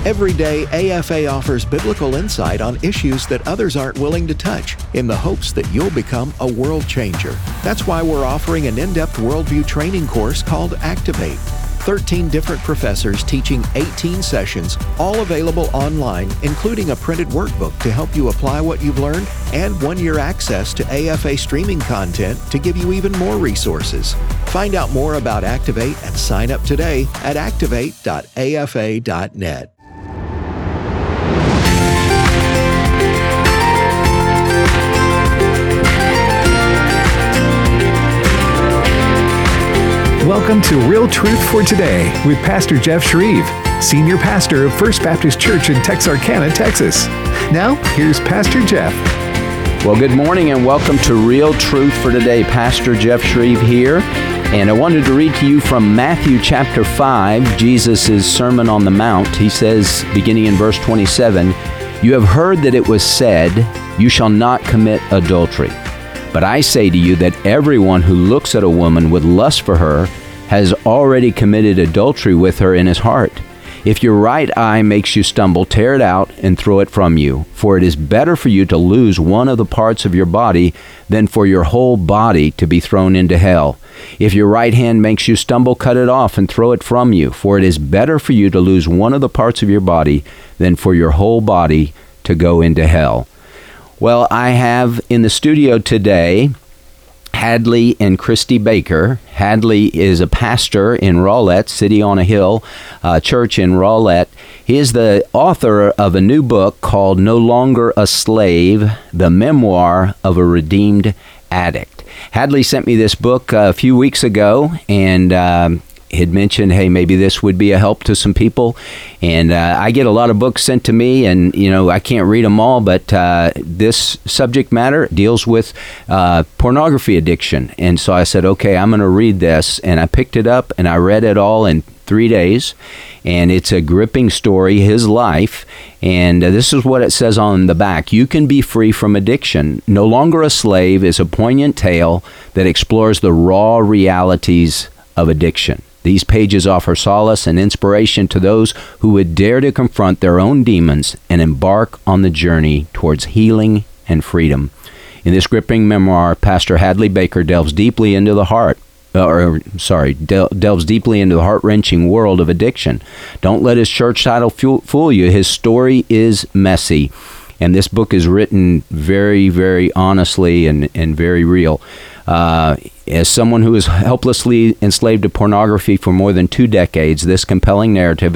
Every day, AFA offers biblical insight on issues that others aren't willing to touch, in the hopes that you'll become a world changer. That's why we're offering an in-depth worldview training course called Activate. 13 different professors teaching 18 sessions, all available online, including a printed workbook to help you apply what you've learned, and 1-year access to AFA streaming content to give you even more resources. Find out more about Activate and sign up today at activate.afa.net. Welcome to Real Truth for Today with Pastor Jeff Shreve, Senior Pastor of First Baptist Church in Texarkana, Texas. Now, here's Pastor Jeff. Well, good morning and welcome to Real Truth for Today. Pastor Jeff Shreve here, and I wanted to read to you from Matthew chapter 5, Jesus' Sermon on the Mount. He says, beginning in verse 27, "You have heard that it was said, 'You shall not commit adultery.' But I say to you that everyone who looks at a woman with lust for her has already committed adultery with her in his heart. If your right eye makes you stumble, tear it out and throw it from you. For it is better for you to lose one of the parts of your body than for your whole body to be thrown into hell. If your right hand makes you stumble, cut it off and throw it from you. For it is better for you to lose one of the parts of your body than for your whole body to go into hell." Well, I have in the studio today Hadley and Christy Baker. Hadley is a pastor in Rowlett, City on a Hill church in Rowlett. He is the author of a new book called No Longer a Slave, The Memoir of a Redeemed Addict. Hadley sent me this book a few weeks ago, and had mentioned, hey, maybe this would be a help to some people. And I get a lot of books sent to me, and, I can't read them all, but this subject matter deals with pornography addiction. And so I said, okay, I'm going to read this. And I picked it up, and I read it all in 3 days. And it's a gripping story, his life. And this is what it says on the back. "You can be free from addiction. No Longer a Slave" is a poignant tale that explores the raw realities of addiction. These pages offer solace and inspiration to those who would dare to confront their own demons and embark on the journey towards healing and freedom. In this gripping memoir, Pastor Hadley Baker delves deeply into the heart-wrenching world of addiction. Don't let his church title fool you. His story is messy, and this book is written very, very honestly and very real. As someone who is helplessly enslaved to pornography for more than 2 decades, this compelling narrative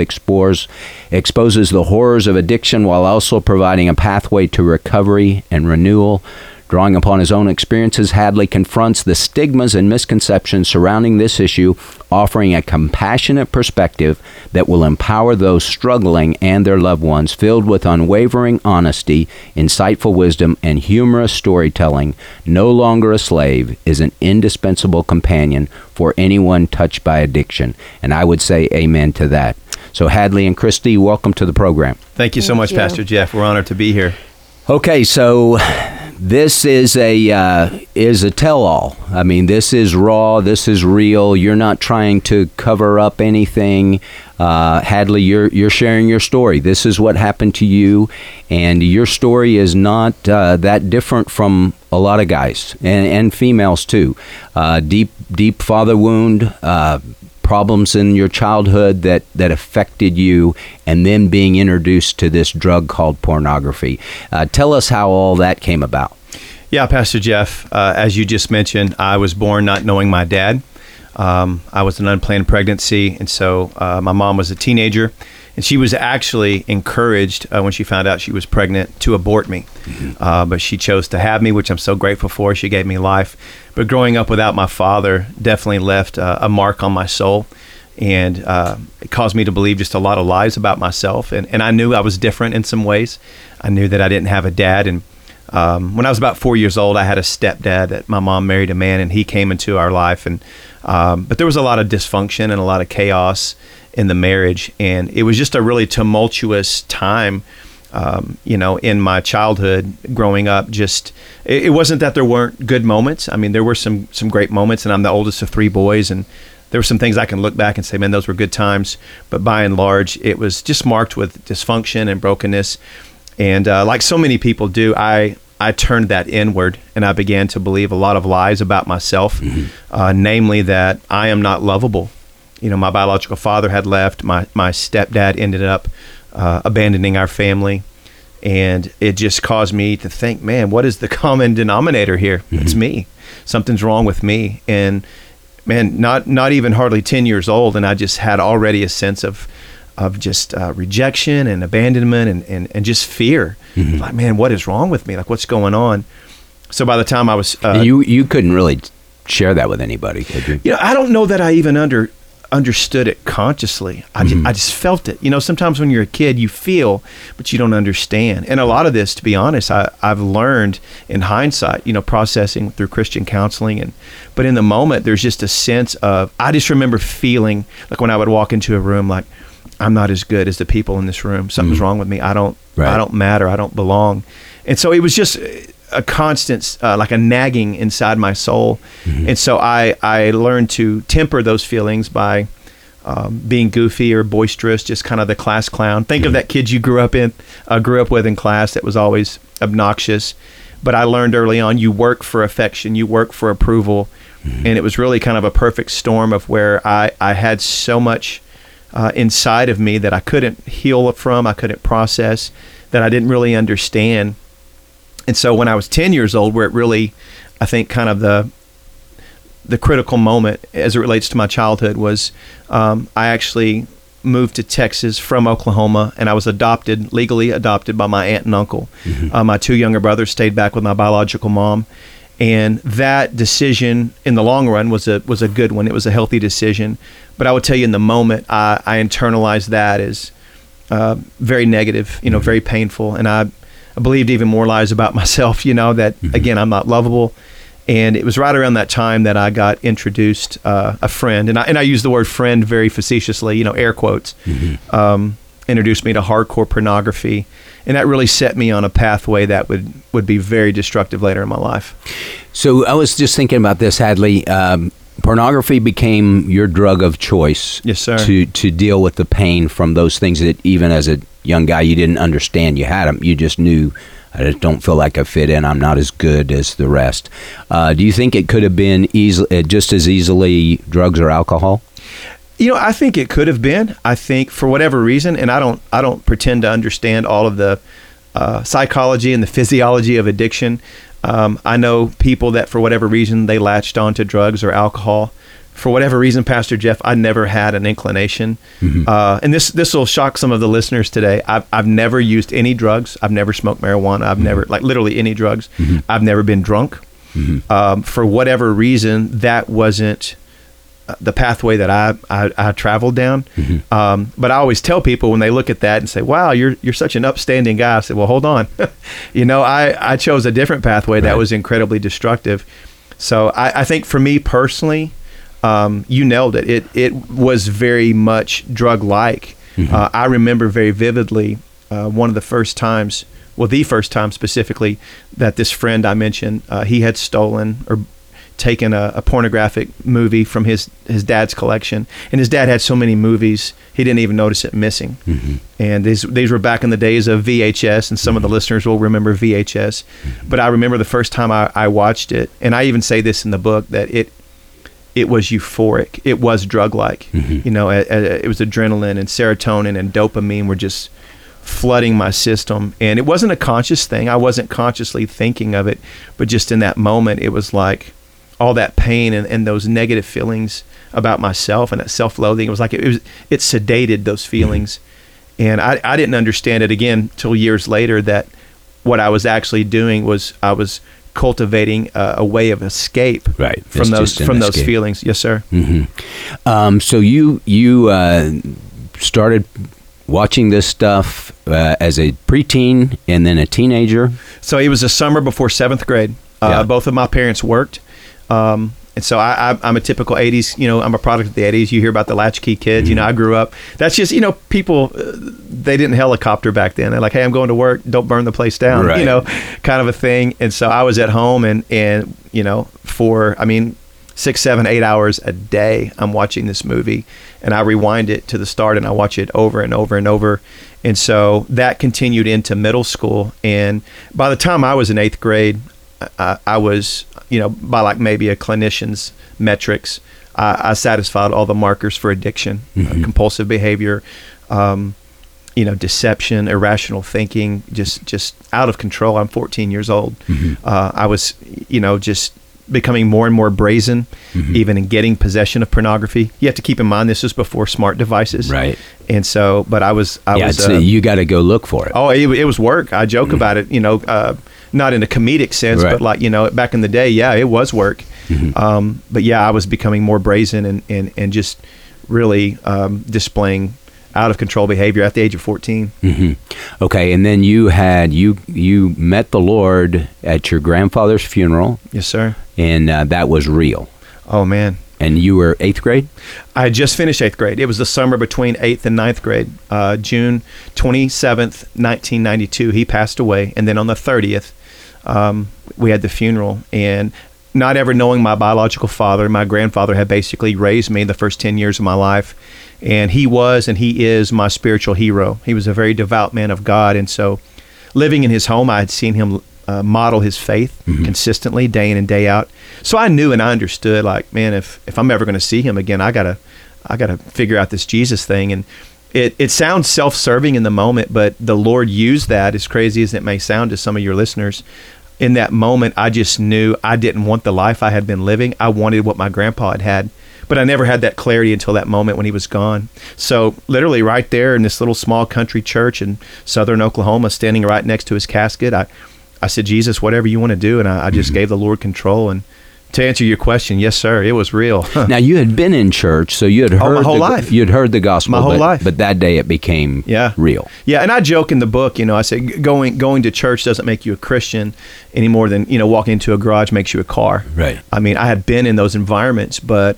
exposes the horrors of addiction while also providing a pathway to recovery and renewal. Drawing upon his own experiences, Hadley confronts the stigmas and misconceptions surrounding this issue, offering a compassionate perspective that will empower those struggling and their loved ones. Filled with unwavering honesty, insightful wisdom, and humorous storytelling, No Longer a Slave is an indispensable companion for anyone touched by addiction. And I would say amen to that. So Hadley and Christy, welcome to the program. Thank you so much, Pastor Jeff. We're honored to be here. Okay, so this is a tell-all. I mean, this is raw. This is real. You're not trying to cover up anything. Hadley, you're sharing your story. This is what happened to you, and your story is not that different from a lot of guys and females too. Deep father wound. Problems in your childhood that affected you, and then being introduced to this drug called pornography. Tell us how all that came about. Yeah, Pastor Jeff, as you just mentioned, I was born not knowing my dad. I was an unplanned pregnancy, and so my mom was a teenager, and she was actually encouraged when she found out she was pregnant to abort me. Mm-hmm. But she chose to have me, which I'm so grateful for. She gave me life. But growing up without my father definitely left a mark on my soul, and it caused me to believe just a lot of lies about myself. And I knew I was different in some ways. I knew that I didn't have a dad. And when I was about 4 years old, I had a stepdad that my mom married a man, and he came into our life. And but there was a lot of dysfunction and a lot of chaos in the marriage, and it was just a really tumultuous time. In my childhood growing up, it wasn't that there weren't good moments. I mean, there were some great moments, and I'm the oldest of 3 boys, and there were some things I can look back and say, man, those were good times. But by and large, it was just marked with dysfunction and brokenness. And like so many people do, I turned that inward, and I began to believe a lot of lies about myself, namely that I am not lovable. You know, my biological father had left. My stepdad ended up abandoning our family. And it just caused me to think, man, what is the common denominator here? It's me. Something's wrong with me. And man, not even hardly 10 years old, and I just had already a sense of just rejection and abandonment and just fear. Like, man, what is wrong with me? Like, what's going on? So by the time I was... you couldn't really share that with anybody, could you? You know, I don't know that I even understood it consciously. I just felt it. You know, sometimes when you're a kid, you feel, but you don't understand. And a lot of this, to be honest, I've learned in hindsight, you know, processing through Christian counseling. But in the moment, there's just a sense of, I just remember feeling like when I would walk into a room, like, I'm not as good as the people in this room. Something's wrong with me. I don't matter. I don't belong. And so it was just a constant, like a nagging inside my soul. And so I learned to temper those feelings by being goofy or boisterous, just kind of the class clown. Think of that kid you grew up with in class that was always obnoxious. But I learned early on, you work for affection, you work for approval. And it was really kind of a perfect storm of where I had so much inside of me that I couldn't heal from, I couldn't process, that I didn't really understand. And so when I was 10 years old, where it really, I think kind of the critical moment as it relates to my childhood was, I actually moved to Texas from Oklahoma, and I was legally adopted by my aunt and uncle. My two younger brothers stayed back with my biological mom. And that decision in the long run was a good one. It was a healthy decision. But I would tell you in the moment, I internalized that as very negative, you know, very painful. And I believed even more lies about myself, you know, that, again, I'm not lovable. And it was right around that time that I got introduced a friend. And I use the word friend very facetiously, you know, air quotes, introduced me to hardcore pornography. And that really set me on a pathway that would be very destructive later in my life. So I was just thinking about this, Hadley. Pornography became your drug of choice. Yes, sir. To deal with the pain from those things that even as a young guy you didn't understand you had them. You just knew, I just don't feel like I fit in. I'm not as good as the rest. Do you think it could have been just as easily drugs or alcohol? You know, I think it could have been. I think for whatever reason, and I don't pretend to understand all of the psychology and the physiology of addiction. I know people that for whatever reason they latched onto drugs or alcohol. For whatever reason, Pastor Jeff, I never had an inclination. And this will shock some of the listeners today. I've never used any drugs. I've never smoked marijuana. I've never, like literally any drugs. I've never been drunk. For whatever reason, that wasn't the pathway that I traveled down. But I always tell people when they look at that and say, wow, you're such an upstanding guy. I say, well, hold on. You know, I chose a different pathway that was incredibly destructive. So I think for me personally, you nailed it. It was very much drug-like. I remember very vividly one of the first times, well, the first time specifically, that this friend I mentioned, he had stolen or taken a pornographic movie from his dad's collection, and his dad had so many movies he didn't even notice it missing. And these were back in the days of VHS, and some of the listeners will remember VHS. But I remember the first time I watched it, and I even say this in the book, that it was euphoric. It was drug-like. You know, it was adrenaline and serotonin and dopamine were just flooding my system, and it wasn't a conscious thing. I wasn't consciously thinking of it, but just in that moment, it was like all that pain and those negative feelings about myself and that self-loathing. It was like it sedated those feelings. And I didn't understand it again till years later, that what I was actually doing was I was cultivating a way of escape from those feelings. Yes, sir. So you started watching this stuff as a preteen and then a teenager? So it was a summer before 7th grade. Both of my parents worked. And so I'm a typical 80s, you know, I'm a product of the 80s. You hear about the latchkey kids. You know, I grew up. That's just, you know, people, they didn't helicopter back then. They're like, hey, I'm going to work. Don't burn the place down, you know, kind of a thing. And so I was at home and you know, 6, 7, 8 hours a day I'm watching this movie, and I rewind it to the start and I watch it over and over and over. And so that continued into middle school, and by the time I was in 8th grade, I was, by like maybe a clinician's metrics, I satisfied all the markers for addiction, compulsive behavior, deception, irrational thinking, just out of control. I'm 14 years old. I was, just becoming more and more brazen, even in getting possession of pornography. You have to keep in mind this was before smart devices, right? And so, but I was you got to go look for it. Oh, it was work. I joke about it, not in a comedic sense, right. but like back in the day, it was work. But I was becoming more brazen and just really displaying out of control behavior at the age of 14. Okay, and then you met the Lord at your grandfather's funeral. Yes, sir. And that was real. Oh, man. And you were 8th grade? I had just finished 8th grade. It was the summer between 8th and 9th grade. June 27th, 1992, he passed away. And then on the 30th, we had the funeral. And not ever knowing my biological father, my grandfather had basically raised me the first 10 years of my life. And he was and he is my spiritual hero. He was a very devout man of God. And so living in his home, I had seen him model his faith consistently day in and day out. So I knew and I understood, like, man, if I'm ever going to see him again, I gotta figure out this Jesus thing. And it sounds self-serving in the moment, but the Lord used that, as crazy as it may sound to some of your listeners. In that moment, I just knew I didn't want the life I had been living. I wanted what my grandpa had. But I never had that clarity until that moment when he was gone. So literally right there in this little small country church in southern Oklahoma, standing right next to his casket, I said, Jesus, whatever you want to do. And I just gave the Lord control. And to answer your question, yes, sir, it was real. Now, you had been in church, so you had heard my whole life. You had heard the gospel. My whole life. But that day it became real. Yeah, and I joke in the book, I said going to church doesn't make you a Christian any more than, walking into a garage makes you a car. Right. I mean, I had been in those environments, but,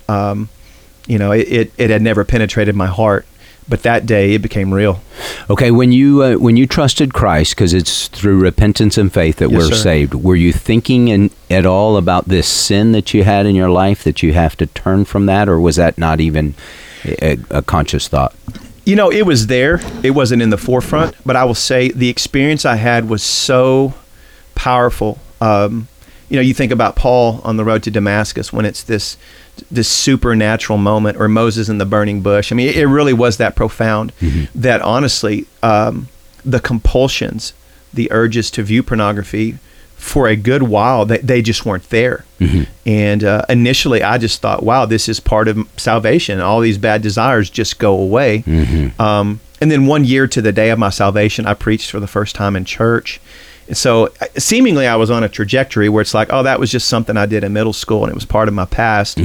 it had never penetrated my heart. But that day, it became real. Okay, when you trusted Christ, because it's through repentance and faith that we're saved, were you thinking at all about this sin that you had in your life, that you have to turn from that, or was that not even a conscious thought? It was there. It wasn't in the forefront, but I will say the experience I had was so powerful. You think about Paul on the road to Damascus when it's this supernatural moment, or Moses in the burning bush. I mean, it really was that profound that honestly, the compulsions, the urges to view pornography for a good while, they just weren't there. And initially I just thought, wow, this is part of salvation. All these bad desires just go away. And then 1 year to the day of my salvation, I preached for the first time in church. So seemingly I was on a trajectory where it's like, oh, that was just something I did in middle school and it was part of my past.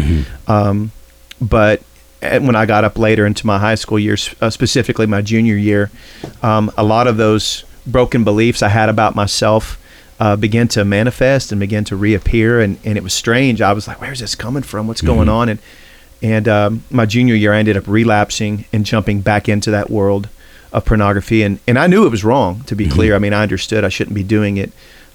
But when I got up later into my high school years, specifically my junior year, a lot of those broken beliefs I had about myself began to manifest and began to reappear. And it was strange. I was like, where's this coming from? What's going on? And my junior year, I ended up relapsing and jumping back into that world of pornography, and I knew it was wrong, to be clear. I mean, I understood I shouldn't be doing it,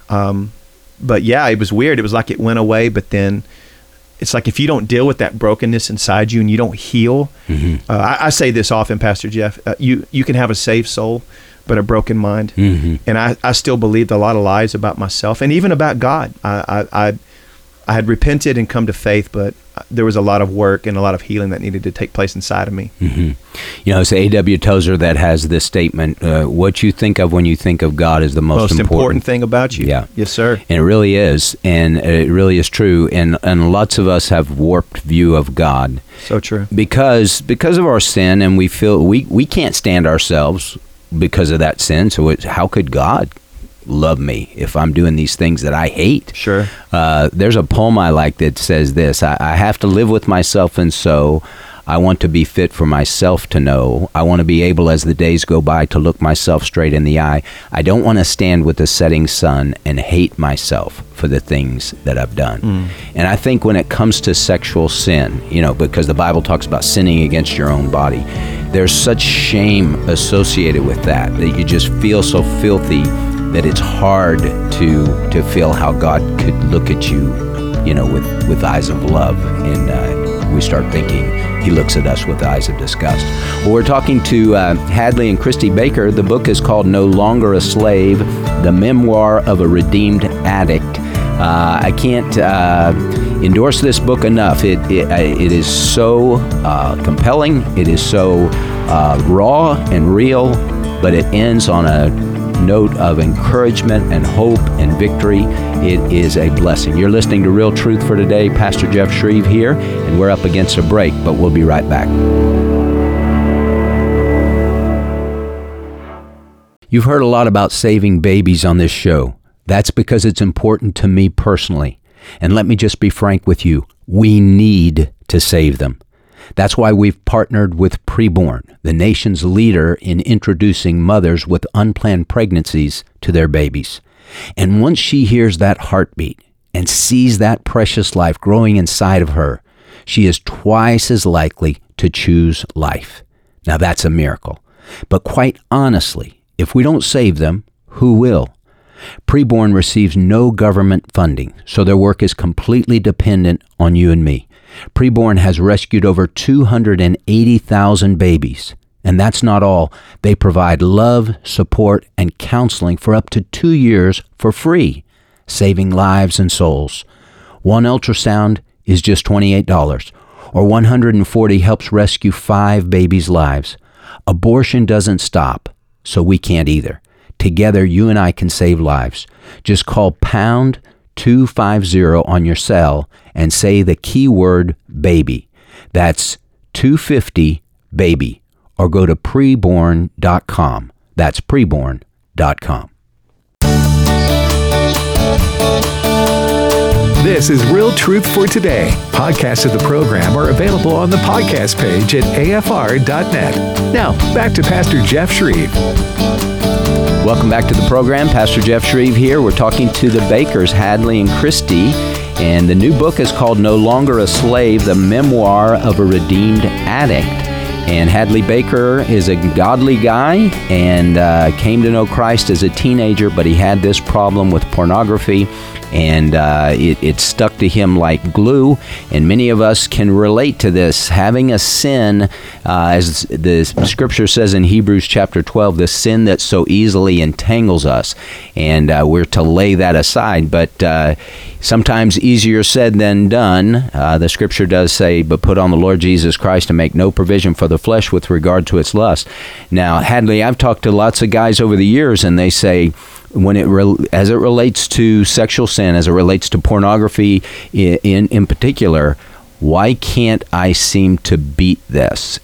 but it was weird. It was like it went away, but then it's like if you don't deal with that brokenness inside you and you don't heal, I say this often, Pastor Jeff, you can have a saved soul but a broken mind. And I still believed a lot of lies about myself and even about God. I had repented and come to faith, but there was a lot of work and a lot of healing that needed to take place inside of me. It's A.W. Tozer that has this statement, what you think of when you think of God is the most important thing about you. Yeah. Yes, sir. And it really is. And it really is true. And lots of us have warped view of God. So true. Because of our sin, and we feel we can't stand ourselves because of that sin. So how could God love me if I'm doing these things that I hate? Sure. There's a poem I like that says this: I have to live with myself, and so I want to be fit for myself to know. I want to be able, as the days go by, to look myself straight in the eye. I don't want to stand with the setting sun and hate myself for the things that I've done. And I think when it comes to sexual sin, because the Bible talks about sinning against your own body, there's such shame associated with that you just feel so filthy that it's hard to feel how God could look at you with eyes of love, and we start thinking he looks at us with eyes of disgust. Well, we're talking to Hadley and Christy Baker. The book is called No Longer a Slave, The Memoir of a Redeemed Addict. I can't endorse this book enough. It is so compelling. It is so raw and real, but it ends on a note of encouragement and hope and victory. It is a blessing. You're listening to Real Truth for Today. Pastor Jeff Shreve here, and we're up against a break, but we'll be right back. You've heard a lot about saving babies on this show. That's because it's important to me personally. And let me just be frank with you. We need to save them. That's why we've partnered with Preborn, the nation's leader in introducing mothers with unplanned pregnancies to their babies. And once she hears that heartbeat and sees that precious life growing inside of her, she is twice as likely to choose life. Now that's a miracle. But quite honestly, if we don't save them, who will? Preborn receives no government funding, so their work is completely dependent on you and me. Preborn has rescued over 280,000 babies. And that's not all. They provide love, support, and counseling for up to 2 years for free, saving lives and souls. One ultrasound is just $28, or $140 helps rescue 5 babies' lives. Abortion doesn't stop, so we can't either. Together, you and I can save lives. Just call pound 250 on your cell and say the keyword baby. That's 250 baby, or go to preborn.com. That's preborn.com. This is Real Truth for Today. Podcasts of the program are available on the podcast page at afr.net. Now, back to Pastor Jeff Shreve. Welcome back to the program. Pastor Jeff Shreve here. We're talking to the Bakers, Hadley and Christy, and the new book is called No Longer a Slave, The Memoir of a Redeemed Addict. And Hadley Baker is a godly guy and came to know Christ as a teenager, but he had this problem with pornography, and it stuck to him like glue. And many of us can relate to this. Having a sin, as the scripture says in Hebrews chapter 12, the sin that so easily entangles us. And we're to lay that aside. But sometimes easier said than done. The scripture does say, but put on the Lord Jesus Christ and make no provision for the flesh with regard to its lust. Now, Hadley, I've talked to lots of guys over the years, and they say, when as it relates to sexual sin, as it relates to pornography in particular, why can't I seem to beat this?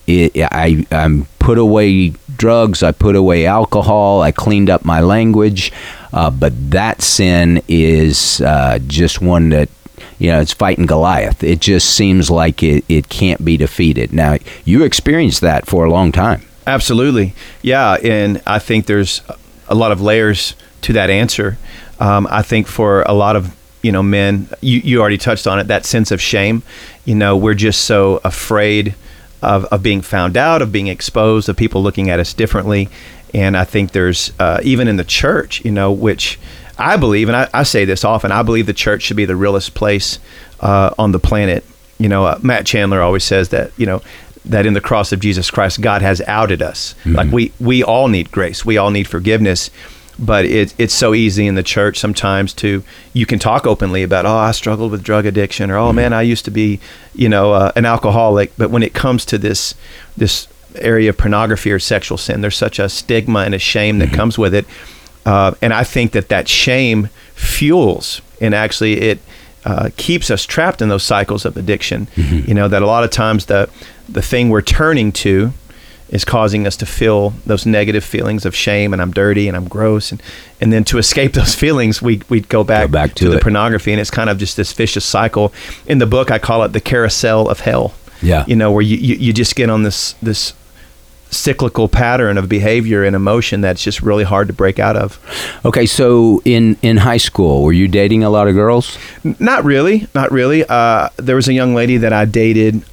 I'm put away drugs, I put away alcohol, I cleaned up my language, but that sin is just one that, it's fighting Goliath. It just seems like it can't be defeated. Now, you experienced that for a long time. Absolutely. Yeah, and I think there's a lot of layers to that answer. I think for a lot of men, you already touched on it, that sense of shame. We're just so afraid of being found out, of being exposed, of people looking at us differently. And I think there's even in the church, which I believe, and I say this often, I believe the church should be the realest place on the planet. Matt Chandler always says that, that in the cross of Jesus Christ, God has outed us. Mm-hmm. Like we all need grace. We all need forgiveness. But it's so easy in the church sometimes you can talk openly about, I struggled with drug addiction, or, oh man, I used to be, an alcoholic. But when it comes to this area of pornography or sexual sin, there's such a stigma and a shame that comes with it. And I think that shame fuels, and actually it keeps us trapped in those cycles of addiction. Mm-hmm. That a lot of times the thing we're turning to is causing us to feel those negative feelings of shame, and I'm dirty and I'm gross, and then to escape those feelings, we'd go back to the pornography, and it's kind of just this vicious cycle. In the book, I call it the carousel of hell. Yeah, where you just get on this cyclical pattern of behavior and emotion that's just really hard to break out of. Okay, so in high school, were you dating a lot of girls? Not really. There was a young lady that I dated,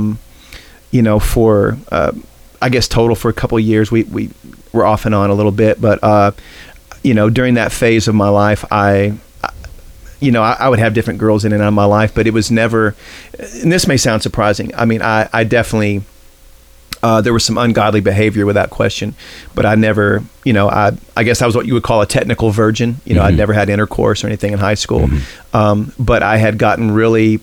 for I guess total for a couple of years. We were off and on a little bit, but during that phase of my life, I would have different girls in and out of my life, but it was never, and this may sound surprising. I mean, I definitely, there was some ungodly behavior without question, but I never, I guess I was what you would call a technical virgin. I'd never had intercourse or anything in high school. But I had gotten really,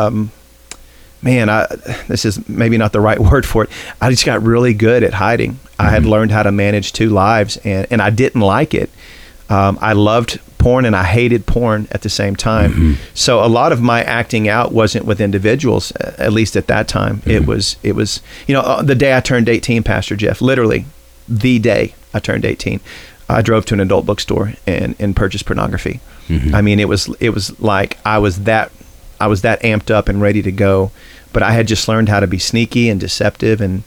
this is maybe not the right word for it. I just got really good at hiding. I had learned how to manage 2 lives, and I didn't like it. I loved porn and I hated porn at the same time. So a lot of my acting out wasn't with individuals, at least at that time. It was, the day I turned 18, Pastor Jeff, literally the day I turned 18, I drove to an adult bookstore and purchased pornography. I mean, it was like I was that amped up and ready to go, but I had just learned how to be sneaky and deceptive, and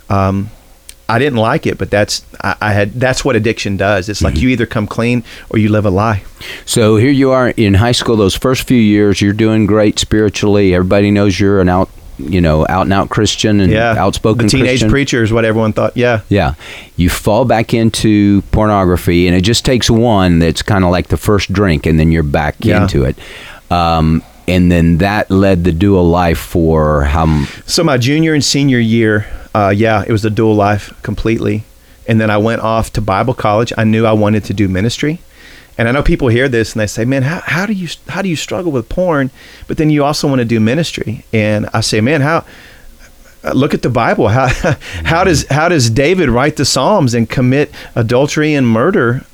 I didn't like it, but that's what addiction does. It's like you either come clean or you live a lie. So here you are in high school. Those first few years, you're doing great spiritually. Everybody knows you're an out and out Christian and outspoken Christian. The teenage Christian. preacher is what everyone thought. Yeah. You fall back into pornography, and it just takes one that's kind of like the first drink, and then you're back into it. And then that led the dual life for how? So my junior and senior year, it was the dual life completely. And then I went off to Bible college. I knew I wanted to do ministry. And I know people hear this and they say, man, how do you struggle with porn, but then you also want to do ministry? And I say, man, look at the Bible. How does David write the Psalms and commit adultery and murder?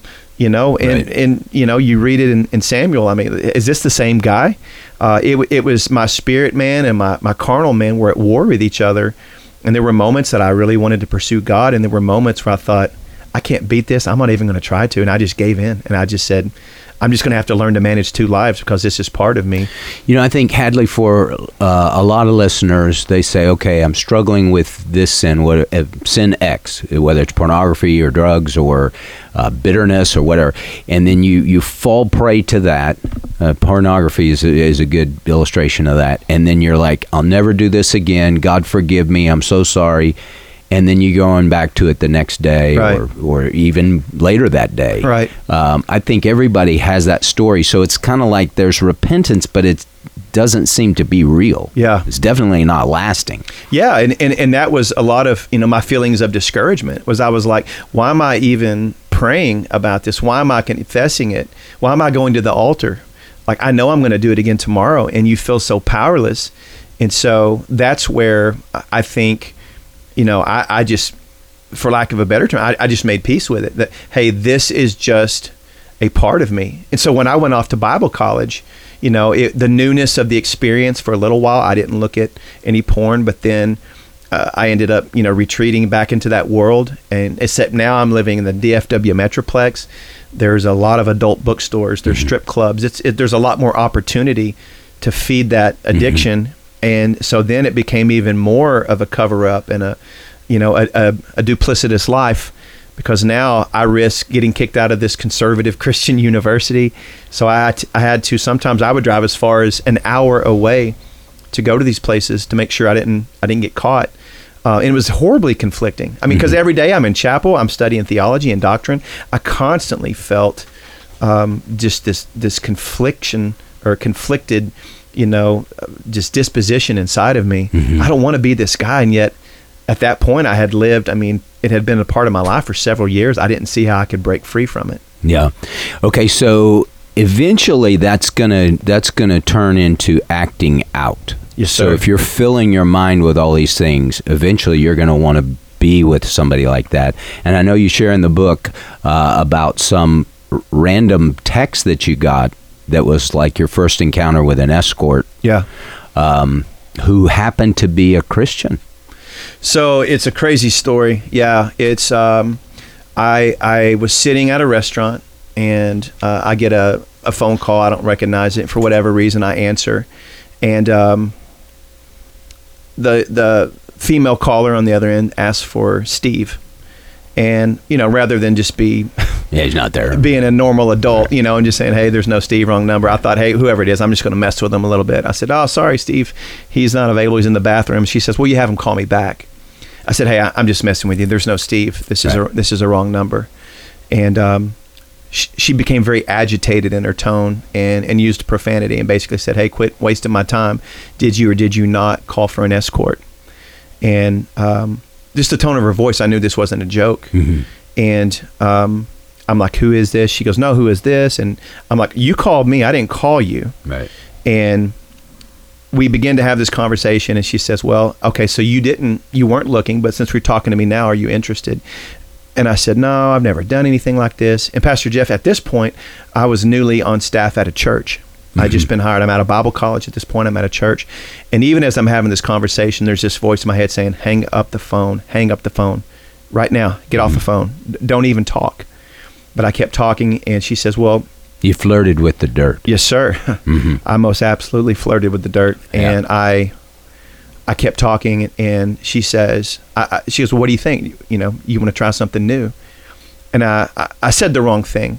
And you read it in Samuel. I mean, is this the same guy? It was my spirit man and my carnal man were at war with each other. And there were moments that I really wanted to pursue God. And there were moments where I thought, I can't beat this. I'm not even going to try to. And I just gave in. And I just said, I'm just going to have to learn to manage 2 lives because this is part of me. I think, Hadley, for a lot of listeners, they say, okay, I'm struggling with this sin, sin X, whether it's pornography or drugs or bitterness or whatever. And then you fall prey to that. Pornography is a good illustration of that. And then you're like, I'll never do this again. God forgive me. I'm so sorry. And then you're going back to it the next day, or even later that day. Right. I think everybody has that story. So it's kind of like there's repentance, but it doesn't seem to be real. Yeah. It's definitely not lasting. Yeah. And that was a lot of, my feelings of discouragement I was like, why am I even praying about this? Why am I confessing it? Why am I going to the altar? Like, I know I'm going to do it again tomorrow, and you feel so powerless. And so that's where I think, I just, for lack of a better term, I just made peace with it. That, hey, this is just a part of me. And so when I went off to Bible college, the newness of the experience for a little while, I didn't look at any porn, but then I ended up, retreating back into that world. And except now I'm living in the DFW Metroplex. There's a lot of adult bookstores. There's strip clubs. There's a lot more opportunity to feed that addiction. And so then it became even more of a cover up and a duplicitous life, because now I risk getting kicked out of this conservative Christian university. So I had to, sometimes I would drive as far as an hour away to go to these places to make sure I didn't get caught. And it was horribly conflicting. I mean, because every day I'm in chapel, I'm studying theology and doctrine. I constantly felt just this confliction or conflicted, just disposition inside of me. I don't want to be this guy. And yet at that point I had lived, it had been a part of my life for several years. I didn't see how I could break free from it. Yeah. Okay. So eventually that's gonna turn into acting out. Yes, so sir. if you're filling your mind with all these things, eventually you're going to want to be with somebody like that. And I know you share in the book about some random text that you got that was like your first encounter with an escort. Yeah. Who happened to be a Christian. So it's a crazy story. Yeah. It's I was sitting at a restaurant and I get a phone call. I don't recognize it. For whatever reason, I answer. And the female caller on the other end asked for Steve. And, rather than just be... Yeah, he's not there. Being a normal adult, and just saying, hey, there's no Steve, wrong number. I thought, hey, whoever it is, I'm just going to mess with him a little bit. I said, oh, sorry, Steve. He's not available. He's in the bathroom. She says, well, you have him call me back. I said, hey, I'm just messing with you. There's no Steve. This is a wrong number. And she became very agitated in her tone and used profanity and basically said, "Hey, quit wasting my time. Did you or did you not call for an escort?" And just the tone of her voice, I knew this wasn't a joke. And I'm like, "Who is this?" She goes, "No, who is this?" And I'm like, "You called me. I didn't call you." Right. And we begin to have this conversation, and she says, "Well, okay, so you weren't looking, but since you're talking to me now, are you interested?" And I said, "No, I've never done anything like this." And Pastor Jeff, at this point, I was newly on staff at a church. I'd just been hired. I'm out of Bible college at this point. I'm at a church. And even as I'm having this conversation, there's this voice in my head saying, hang up the phone right now, get off the phone. Don't even talk. But I kept talking, and she says, "Well, you flirted with the dirt." Yes, sir. I most absolutely flirted with the dirt. And I kept talking, and she says, she goes, "Well, what do you think? You want to try something new?" And I said the wrong thing.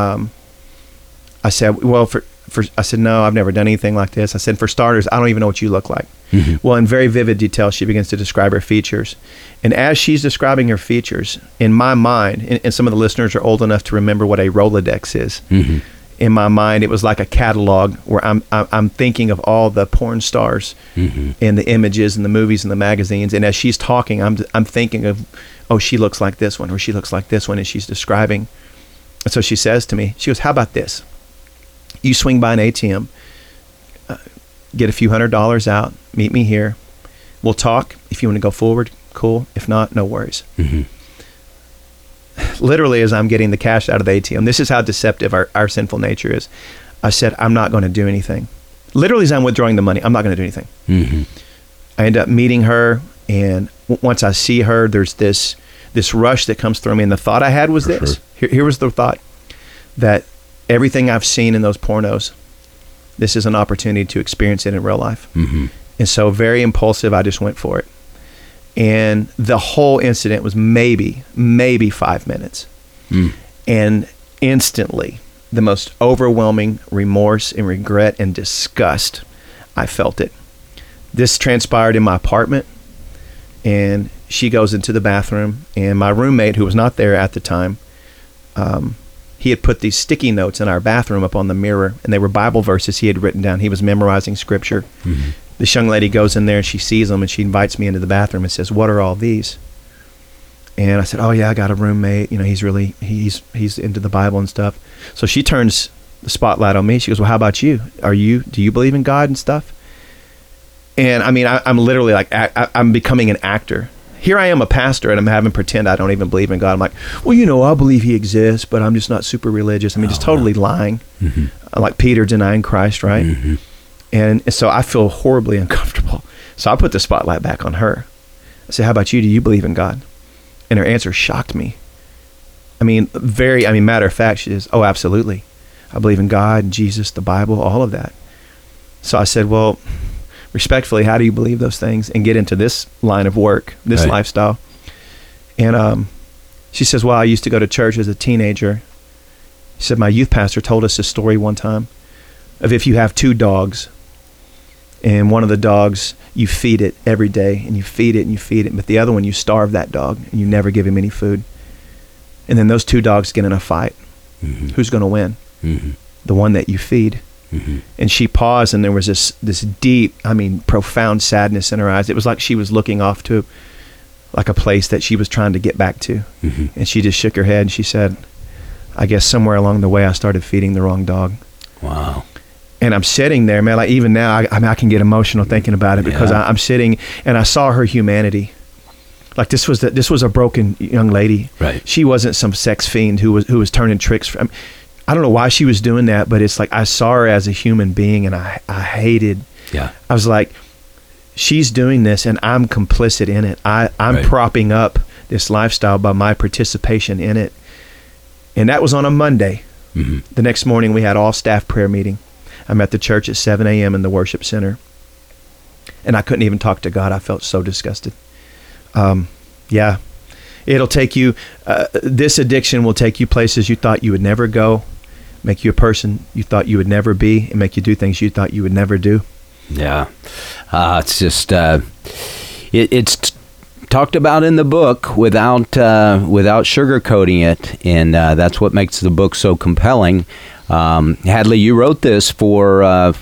I said, "Well, I said, no, I've never done anything like this." I said, "For starters, I don't even know what you look like." Well, in very vivid detail, she begins to describe her features. And as she's describing her features, in my mind, and some of the listeners are old enough to remember what a Rolodex is. In my mind, it was like a catalog where I'm thinking of all the porn stars and the images and the movies and the magazines. And as she's talking, I'm thinking of, oh, she looks like this one, or she looks like this one, and she's describing. And so she says to me, she goes, "How about this? You swing by an ATM, get a few $100s out, meet me here. We'll talk. If you want to go forward, cool. If not, no worries." Literally, as I'm getting the cash out of the ATM, this is how deceptive our sinful nature is. I said, "I'm not going to do anything." Literally, as I'm withdrawing the money, I'm not going to do anything. I end up meeting her, and once I see her, there's this rush that comes through me. And the thought I had was this. Here was the thought, that everything I've seen in those pornos, this is an opportunity to experience it in real life. And so very impulsive, I just went for it. And the whole incident was maybe 5 minutes. And instantly, the most overwhelming remorse and regret and disgust, I felt it. This transpired in my apartment, and she goes into the bathroom, and my roommate, who was not there at the time, he had put these sticky notes in our bathroom up on the mirror, and they were Bible verses he had written down. He was memorizing scripture. This young lady goes in there, and she sees them, and she invites me into the bathroom and says, "What are all these?" And I said, "Oh yeah, I got a roommate. He's into the Bible and stuff." So she turns the spotlight on me. She goes, "Well, how about you? Do you believe in God and stuff?" And I mean, I'm literally like, I'm becoming an actor. Here I am, a pastor, and I'm having pretend I don't even believe in God. I'm like, "Well, I believe he exists, but I'm just not super religious." I mean, just totally lying, like Peter denying Christ, right? And so I feel horribly uncomfortable. So I put the spotlight back on her. I said, "How about you? Do you believe in God?" And her answer shocked me. Matter of fact, she says, "Oh, absolutely. I believe in God, Jesus, the Bible, all of that." So I said, "Well, respectfully, how do you believe those things and get into this line of work, this lifestyle?" And she says, "Well, I used to go to church as a teenager." She said, "My youth pastor told us this story one time of if you have two dogs, and one of the dogs, you feed it every day, and you feed it and you feed it, but the other one, you starve that dog and you never give him any food. And then those two dogs get in a fight. Who's going to win? The one that you feed." And she paused, and there was this deep, profound sadness in her eyes. It was like she was looking off to like a place that she was trying to get back to. And she just shook her head, and she said, "I guess somewhere along the way I started feeding the wrong dog." Wow. And I'm sitting there, man, like even now, I can get emotional thinking about it, because I'm sitting and I saw her humanity. Like this was a broken young lady. Right. She wasn't some sex fiend who was turning tricks. I don't know why she was doing that, but it's like I saw her as a human being, and I hated. Yeah. I was like, she's doing this, and I'm complicit in it. I'm propping up this lifestyle by my participation in it. And that was on a Monday. The next morning, we had all staff prayer meeting. I'm at the church at 7 a.m. in the worship center, and I couldn't even talk to God. I felt so disgusted. It'll take you, this addiction will take you places you thought you would never go, make you a person you thought you would never be, and make you do things you thought you would never do. Yeah. It's just, it's talked about in the book without sugarcoating it, and that's what makes the book so compelling. Hadley, you wrote this for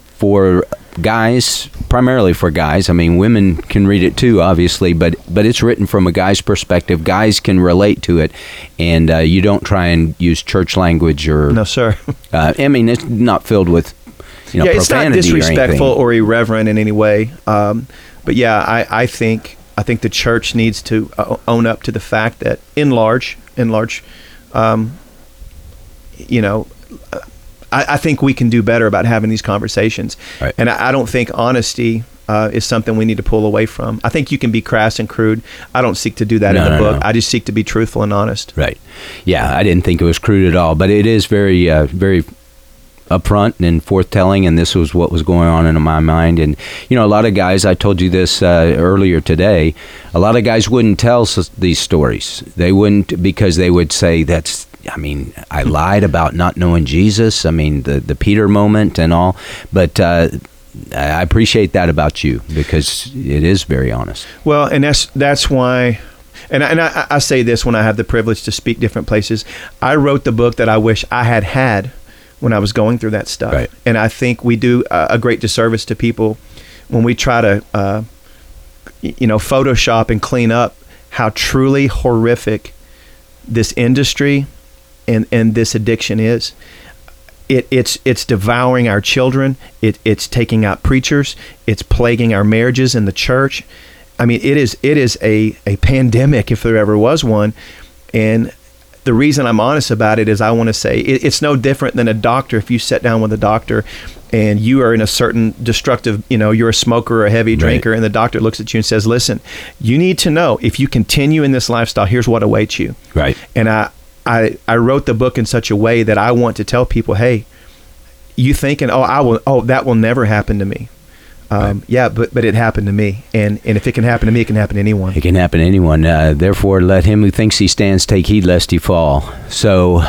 guys, primarily for guys. I mean, women can read it too, obviously, but it's written from a guy's perspective. Guys can relate to it, and you don't try and use church language or... No, sir. I mean, it's not filled with, profanity it's not disrespectful or irreverent in any way. But yeah, I think the church needs to own up to the fact that in large, I think we can do better about having these conversations. Right. And I don't think honesty is something we need to pull away from. I think you can be crass and crude. I don't seek to do that in the book. No. I just seek to be truthful and honest. Right. Yeah, I didn't think it was crude at all, but it is very, very upfront and forthtelling, and this was what was going on in my mind. And a lot of guys, I told you this earlier today, a lot of guys wouldn't tell these stories. They wouldn't, because they would say I lied about not knowing Jesus. I mean, the Peter moment and all. But I appreciate that about you, because it is very honest. Well, and that's why. And I say this when I have the privilege to speak different places. I wrote the book that I wish I had when I was going through that stuff. Right. And I think we do a great disservice to people when we try to, Photoshop and clean up how truly horrific this industry and this addiction is. It's devouring our children. It's taking out preachers. It's plaguing our marriages in the church. I mean, it is a pandemic, if there ever was one. And the reason I'm honest about it is I want to say it's no different than a doctor. If you sit down with a doctor and you are in a certain destructive, you're a smoker or a heavy drinker, and the doctor looks at you and says, listen, you need to know, if you continue in this lifestyle, here's what awaits you. Right. And I wrote the book in such a way that I want to tell people, hey, you thinking, that will never happen to me. Right. Yeah, but it happened to me, and if it can happen to me, it can happen to anyone. It can happen to anyone. Therefore, let him who thinks he stands take heed lest he fall. So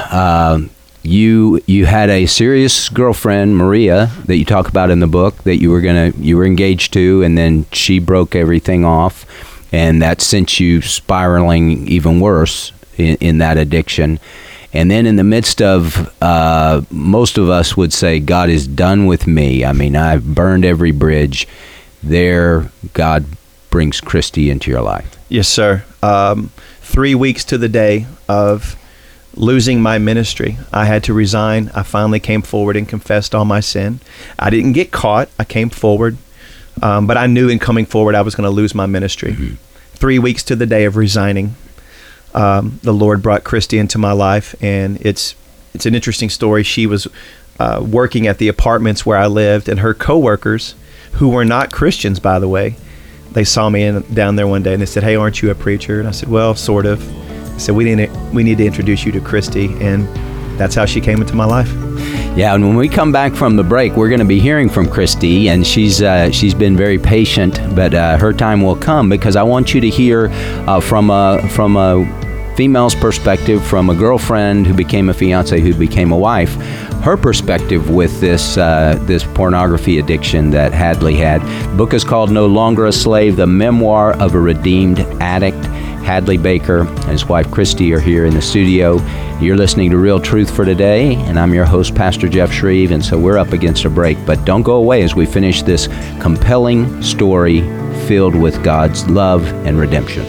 you had a serious girlfriend, Maria, that you talk about in the book, that you were engaged to, and then she broke everything off, and that sent you spiraling even worse in that addiction. And then in the midst of, most of us would say, God is done with me. I mean, I've burned every bridge. There, God brings Christy into your life. Yes, sir. 3 weeks to the day of losing my ministry, I had to resign. I finally came forward and confessed all my sin. I didn't get caught. I came forward. But I knew in coming forward I was going to lose my ministry. Mm-hmm. 3 weeks to the day of resigning, the Lord brought Christy into my life, and it's an interesting story. She was working at the apartments where I lived, and her coworkers, who were not Christians, by the way, they saw me down there one day, and they said, "Hey, aren't you a preacher?" And I said, "Well, sort of." I said, "We need to introduce you to Christy," and that's how she came into my life. Yeah, and when we come back from the break, we're going to be hearing from Christy, and she's been very patient, but her time will come, because I want you to hear from a female's perspective, from a girlfriend who became a fiance, who became a wife, her perspective with this pornography addiction that Hadley had. The book is called No Longer a Slave, The Memoir of a Redeemed Addict. Hadley Baker and his wife Christy are here in the studio. You're listening to Real Truth for Today, and I'm your host, Pastor Jeff Shreve, and so we're up against a break. But don't go away as we finish this compelling story filled with God's love and redemption.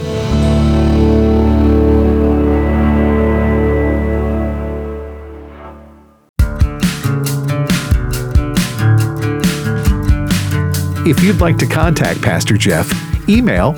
If you'd like to contact Pastor Jeff, email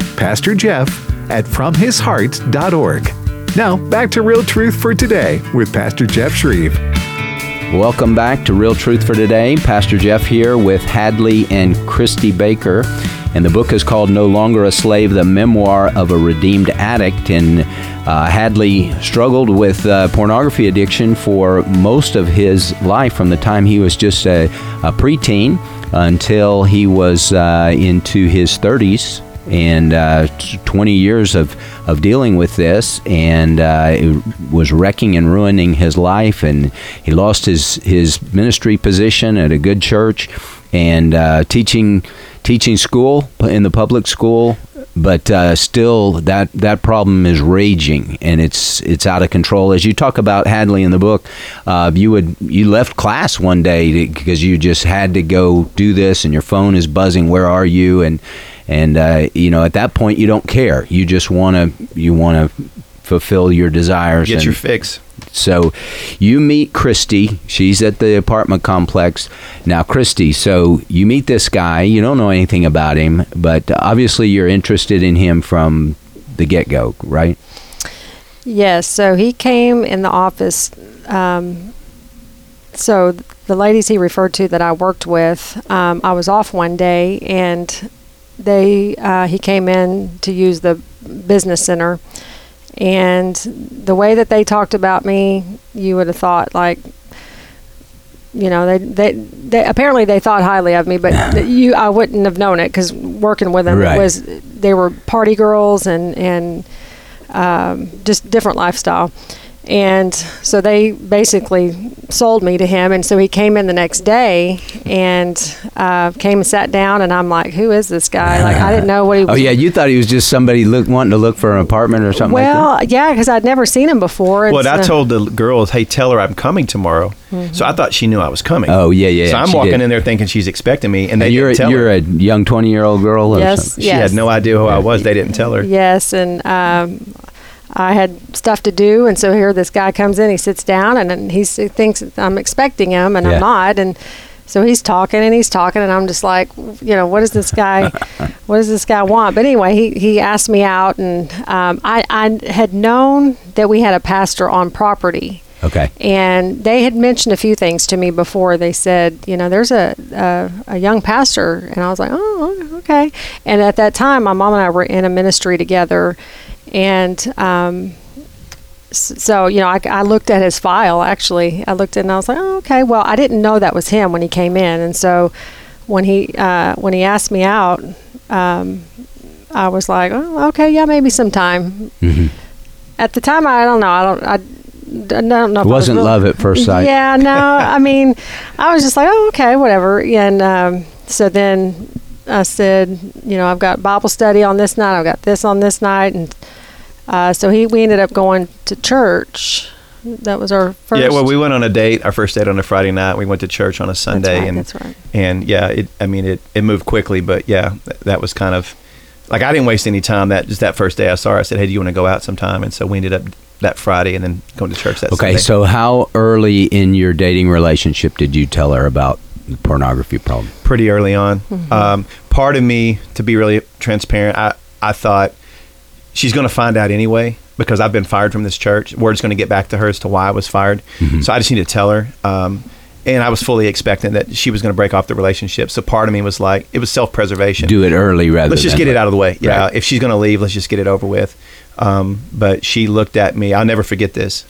pastorjeff@fromhisheart.org. Now, back to Real Truth for Today with Pastor Jeff Shreve. Welcome back to Real Truth for Today. Pastor Jeff here with Hadley and Christy Baker. And the book is called No Longer a Slave, The Memoir of a Redeemed Addict. And Hadley struggled with pornography addiction for most of his life, from the time he was just a preteen until he was into his 30s. And 20 years of dealing with this, and it was wrecking and ruining his life, and he lost his ministry position at a good church, and teaching school in the public school but still that problem is raging, and it's out of control. As you talk about Hadley in the book, you left class one day because you just had to go do this, and your phone is buzzing. Where are you? And at that point you don't care. You just want to fulfill your desires. Get your fix. So you meet Christy. She's at the apartment complex. Now, Christy, so you meet this guy. You don't know anything about him, but obviously you're interested in him from the get-go, right? Yes. So he came in the office. So the ladies he referred to that I worked with, I was off one day, and he came in to use the business center. And the way that they talked about me, you would have thought, like, they apparently they thought highly of me, but I wouldn't have known it, because working with them, right. They were party girls and just different lifestyle. And so they basically sold me to him. And so he came in the next day and came and sat down. And I'm like, who is this guy? Like, I didn't know what he was. Oh, yeah. You thought he was just somebody wanting to look for an apartment or something like that? Well, yeah, because I'd never seen him before. Well, I told the girls, hey, tell her I'm coming tomorrow. Mm-hmm. So I thought she knew I was coming. Oh, yeah. So I'm walking in there thinking she's expecting me. And you're a young 20-year-old girl or something? Yes. She had no idea who I was. They didn't tell her. Yes. And I had stuff to do, and so here this guy comes in, he sits down, and he thinks I'm expecting him, and I'm not. And so he's talking, and I'm just like, what does this guy want? But anyway, he asked me out, and I had known that we had a pastor on property. Okay. And they had mentioned a few things to me before. They said, there's a young pastor, and I was like, oh, okay. And at that time, my mom and I were in a ministry together. And so, I looked at his file, actually. I looked at it and I was like, oh, okay. Well, I didn't know that was him when he came in. And so when he asked me out, I was like, oh, okay, yeah, maybe sometime. Mm-hmm. At the time, I don't know. I don't know. It wasn't love at first sight. Yeah, no. I mean, I was just like, oh, okay, whatever. And so then I said, I've got Bible study on this night. I've got this on this night. And so we ended up going to church. That was our first. Yeah, well, we went on a date, our first date on a Friday night. We went to church on a Sunday. That's right. And yeah, it moved quickly, but yeah, that was kind of, like, I didn't waste any time. Just that first day I saw her, I said, hey, do you want to go out sometime? And so we ended up that Friday and then going to church that Sunday. Okay, so how early in your dating relationship did you tell her about the pornography problem? Pretty early on. Mm-hmm. Part of me, to be really transparent, I thought she's going to find out anyway, because I've been fired from this church. Word's going to get back to her as to why I was fired. Mm-hmm. So I just need to tell her. And I was fully expecting that she was going to break off the relationship. So part of me was like, it was self-preservation. Do it early rather than let's just get it out of the way. Yeah, right. If she's going to leave, let's just get it over with. But she looked at me. I'll never forget this.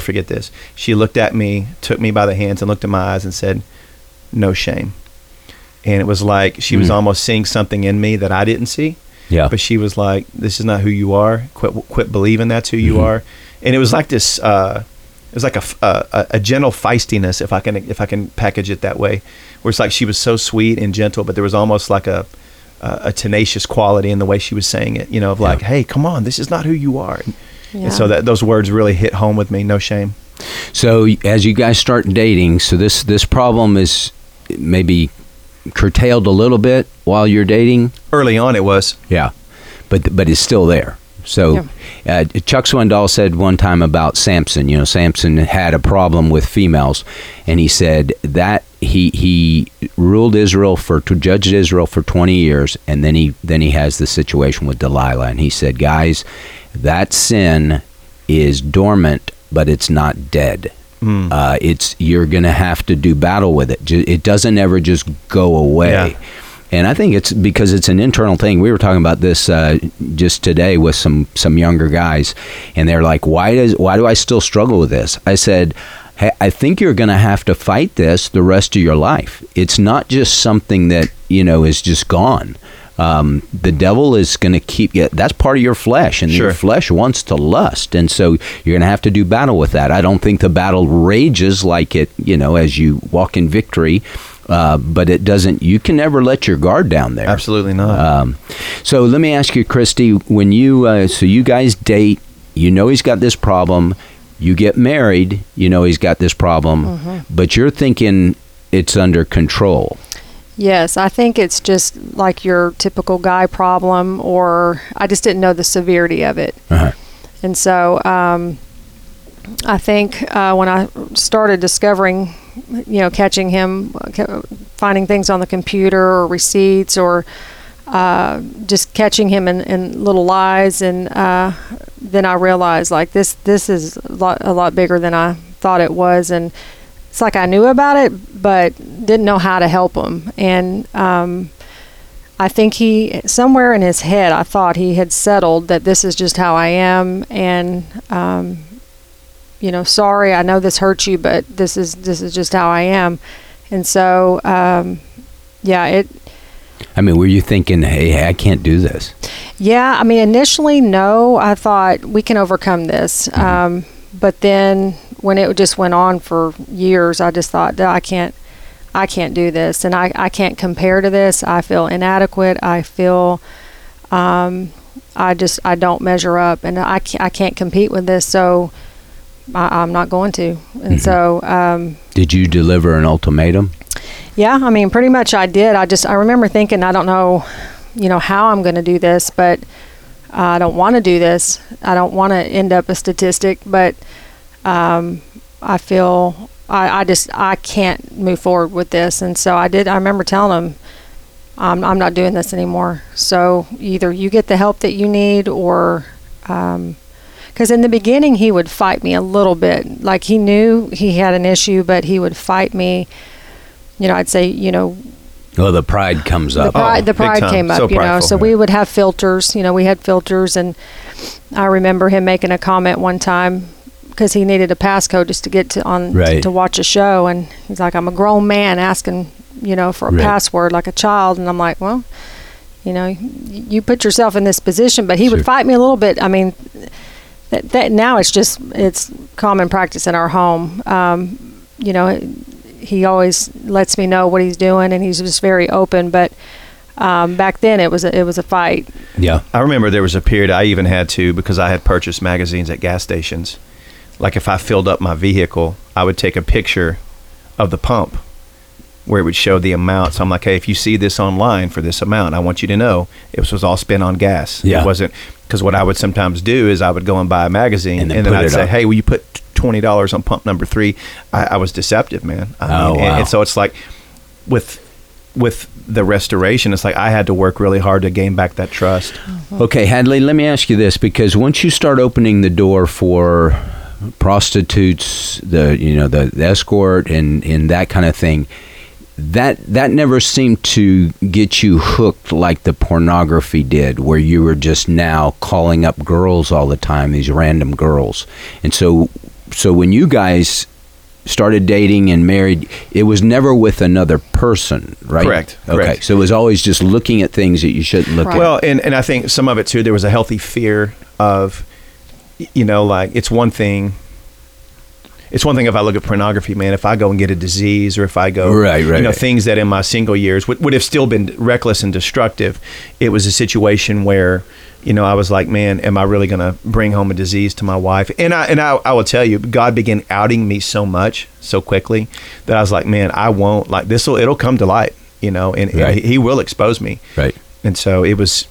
She looked at me, took me by the hands and looked in my eyes and said, no shame. And it was like she was almost seeing something in me that I didn't see. Yeah. But she was like, this is not who you are. Quit believing that's who you are. And it was like this, it was like a gentle feistiness, if I can package it that way, where it's like she was so sweet and gentle, but there was almost like a tenacious quality in the way she was saying it, of like, hey, come on, this is not who you are. And so those words really hit home with me. No shame. So as you guys start dating, so this problem is maybe curtailed a little bit while you're dating? Early on it was. Yeah. But it's still there. So Chuck Swindoll said one time about Samson, Samson had a problem with females, and he said that he ruled Israel judged Israel for 20 years, and then he has the situation with Delilah, and he said, guys, that sin is dormant, but it's not dead. You're going to have to do battle with it. It doesn't ever just go away. Yeah. And I think it's because it's an internal thing. We were talking about this just today with some younger guys, and they're like, why do I still struggle with this? I said, hey, I think you're going to have to fight this the rest of your life. It's not just something that, is just gone. The devil is going to keep you. That's part of your flesh, and your flesh wants to lust, and so you're going to have to do battle with that. I don't think the battle rages like it, as you walk in victory but it doesn't. You can never let your guard down there. Absolutely not. So let me ask you, Christy, when you so you guys date, you know he's got this problem. You get married, you know he's got this problem, but you're thinking it's under control. Yes, I think it's just like your typical guy problem, or I just didn't know the severity of it. And so I think when I started discovering, catching him, finding things on the computer or receipts, or just catching him in little lies, and then I realized like this is a lot bigger than I thought it was, and it's like I knew about it but didn't know how to help him. And I think he, somewhere in his head, I thought he had settled that this is just how I am, and sorry, I know this hurt you, but this is just how I am. And so were you thinking, hey, I can't do this? Yeah, initially, no. I thought we can overcome this. But then when it just went on for years, I just thought, I can't do this, and I can't compare to this. I feel inadequate. I feel I don't measure up, and I can't compete with this, so I'm not going to. And so did you deliver an ultimatum? Yeah, pretty much I did. I remember thinking, I don't know, how I'm going to do this, but I don't want to do this. I don't want to end up a statistic, but I feel I can't move forward with this. And so I remember telling him, I'm not doing this anymore. So either you get the help that you need, or because in the beginning he would fight me a little bit. Like, he knew he had an issue, but he would fight me. I'd say, well, the pride comes up. The pride came up, prideful. So we would have filters. We had filters, and I remember him making a comment one time because he needed a passcode just to get to watch a show, and he's like, "I'm a grown man asking, for a password like a child," and I'm like, "Well, you put yourself in this position." But he would fight me a little bit. That now it's common practice in our home. He always lets me know what he's doing, and he's just very open. But back then, it was a fight. Yeah, I remember there was a period I even had to, because I had purchased magazines at gas stations. Like, if I filled up my vehicle, I would take a picture of the pump where it would show the amount. So I'm like, hey, if you see this online for this amount, I want you to know it was all spent on gas. Yeah. It wasn't, because what I would sometimes do is I would go and buy a magazine, and then I'd say, hey, will you put $20 on pump number 3? I was deceptive, man. Wow. And so it's like with the restoration, it's like I had to work really hard to gain back that trust. Okay, Hadley, let me ask you this, because once you start opening the door for prostitutes, the escort and that kind of thing, that never seemed to get you hooked like the pornography did, where you were just now calling up girls all the time, these random girls. And so when you guys started dating and married, it was never with another person, right? Correct. Okay, so it was always just looking at things that you shouldn't look at. Well, and I think some of it too, there was a healthy fear of, like, it's one thing if I look at pornography, man, if I go and get a disease, or if I go, things that in my single years would have still been reckless and destructive. It was a situation where, I was like, man, am I really going to bring home a disease to my wife? And I will tell you, God began outing me so much, so quickly, that I was like, man, I won't, like, it'll come to light, and he will expose me. Right. And so it was,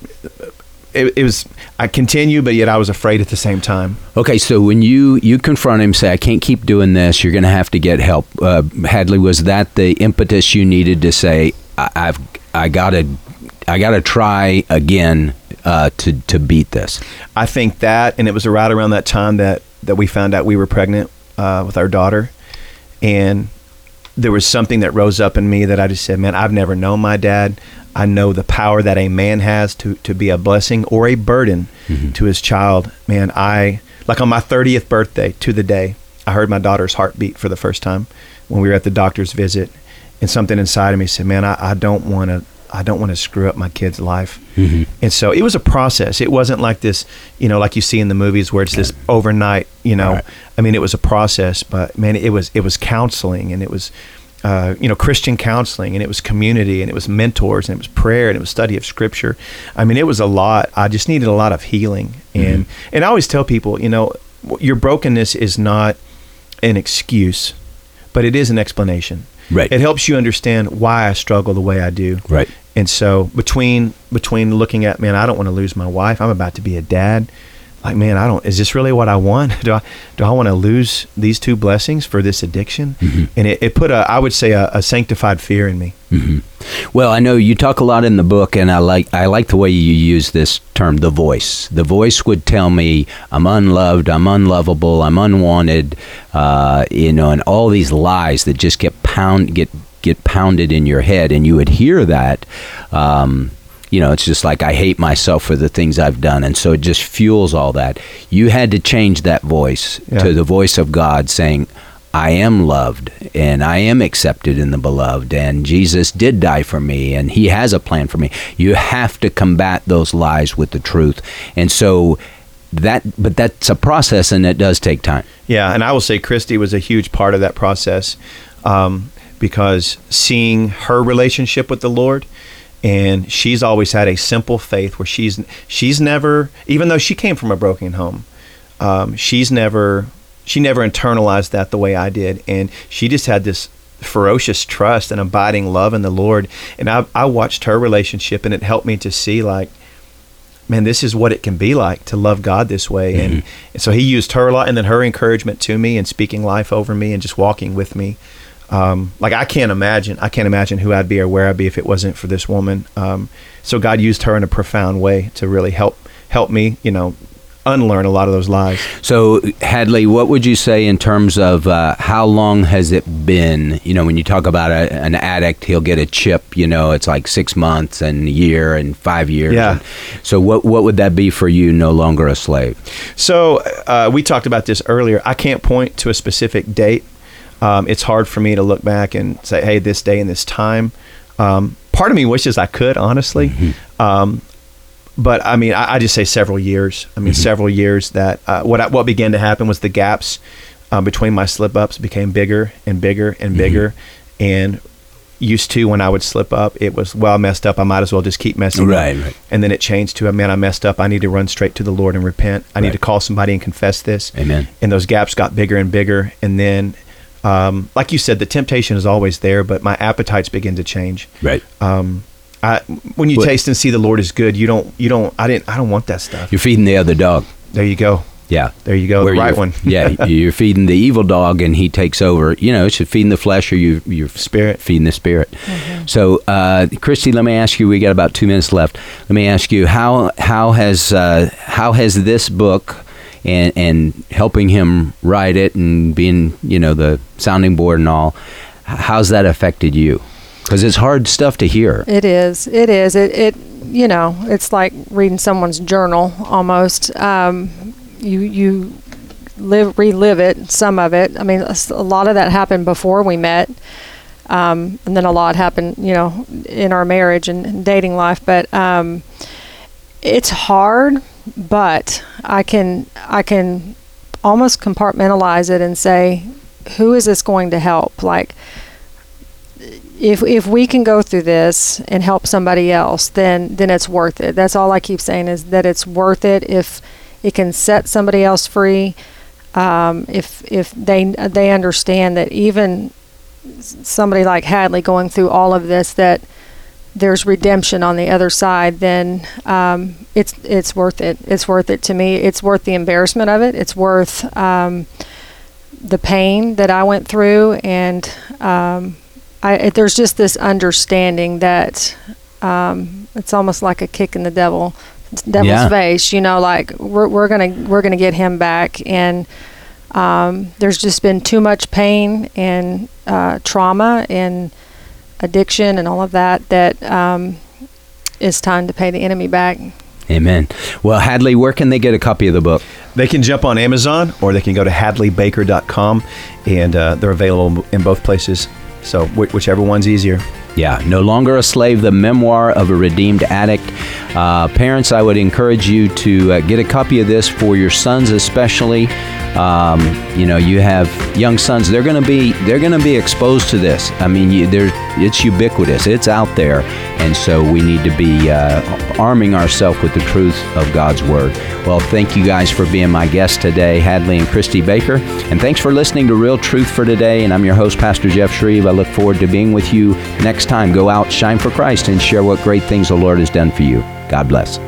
I continue, but yet I was afraid at the same time. Okay, so when you confront him, say, I can't keep doing this, you're going to have to get help. Hadley, was that the impetus you needed to say, I gotta try again to beat this? I think that, and it was right around that time that we found out we were pregnant with our daughter, and there was something that rose up in me that I just said, man, I've never known my dad. I know the power that a man has to be a blessing or a burden to his child. Man, like on my 30th birthday, to the day, I heard my daughter's heartbeat for the first time when we were at the doctor's visit, and something inside of me said, man, I don't want to screw up my kid's life. And so it was a process. It wasn't like this, like you see in the movies where it's this overnight, Right. It was a process, but man, it was counseling, and it was Christian counseling, and it was community, and it was mentors, and it was prayer, and it was study of scripture. I mean, it was a lot. I just needed a lot of healing. And I always tell people, your brokenness is not an excuse, but it is an explanation. Right. It helps you understand why I struggle the way I do. Right. And so between looking at, man, I don't want to lose my wife. I'm about to be a dad. Like, man, is this really what I want? Do I want to lose these two blessings for this addiction? And it put I would say a sanctified fear in me. Well, I know you talk a lot in the book, and I like the way you use this term, the voice. The voice would tell me I'm unloved, I'm unlovable, I'm unwanted, and all these lies that just get pounded in your head, and you would hear that. It's just like, I hate myself for the things I've done. And so it just fuels all that. You had to change that voice to the voice of God saying, I am loved and I am accepted in the beloved, and Jesus did die for me and he has a plan for me. You have to combat those lies with the truth. And so but that's a process, and it does take time. Yeah. And I will say Christy was a huge part of that process, because seeing her relationship with the Lord, and she's always had a simple faith where she's never, even though she came from a broken home, she never internalized that the way I did. And she just had this ferocious trust and abiding love in the Lord. And I watched her relationship, and it helped me to see, like, man, this is what it can be like to love God this way. And so he used her a lot, and then her encouragement to me and speaking life over me and just walking with me. I can't imagine who I'd be or where I'd be if it wasn't for this woman. So God used her in a profound way to really help me, unlearn a lot of those lies. So Hadley, what would you say in terms of how long has it been? When you talk about an addict, he'll get a chip, it's like 6 months and a year and 5 years. Yeah. So what would that be for you, no longer a slave? So we talked about this earlier. I can't point to a specific date. It's hard for me to look back and say, hey, this day and this time. Part of me wishes I could, honestly. But I mean, I just say several years. Several years that what began to happen was the gaps between my slip-ups became bigger and bigger and bigger. And used to, when I would slip up, it was, well, I messed up, I might as well just keep messing up. Right. And then it changed to, man, I messed up, I need to run straight to the Lord and repent. I need to call somebody and confess this. Amen. And those gaps got bigger and bigger. And then like you said, the temptation is always there, but my appetites begin to change. Right. When you taste and see the Lord is good, I don't want that stuff. You're feeding the other dog. There you go. Yeah. There you go. The right one. Yeah. You're feeding the evil dog, and he takes over. It's feeding the flesh, or you're spirit, feeding the spirit. So, Christy, let me ask you, we got about 2 minutes left. Let me ask you, how has this book and helping him write it and being, the sounding board and all, how's that affected you? Because it's hard stuff to hear. It is. It it's like reading someone's journal almost. You relive it, some of it. I mean, a lot of that happened before we met. And then a lot happened, in our marriage and dating life. But it's hard, but I can almost compartmentalize it and say, who is this going to help? Like, if we can go through this and help somebody else, then it's worth it. That's all I keep saying, is that it's worth it if it can set somebody else free. If they understand that even somebody like Hadley going through all of this, that there's redemption on the other side, then it's worth it. It's worth it to me. It's worth the embarrassment of it. It's worth the pain that I went through, and there's just this understanding that it's almost like a kick in the devil's face. Like we're gonna get him back, and there's just been too much pain and trauma and addiction and all of that it's time to pay the enemy back. Amen. Well, Hadley, where can they get a copy of the book? They can jump on Amazon, or they can go to hadleybaker.com, and they're available in both places. So whichever one's easier. Yeah, No Longer a Slave, the memoir of a redeemed addict. Parents, I would encourage you to get a copy of this for your sons especially. You have young sons. They're going to be exposed to this. I mean, it's ubiquitous. It's out there, and so we need to be arming ourselves with the truth of God's Word. Well, thank you guys for being my guests today, Hadley and Christy Baker, and thanks for listening to Real Truth for Today. And I'm your host, Pastor Jeff Shreve. I look forward to being with you next time. Go out, shine for Christ, and share what great things the Lord has done for you. God bless.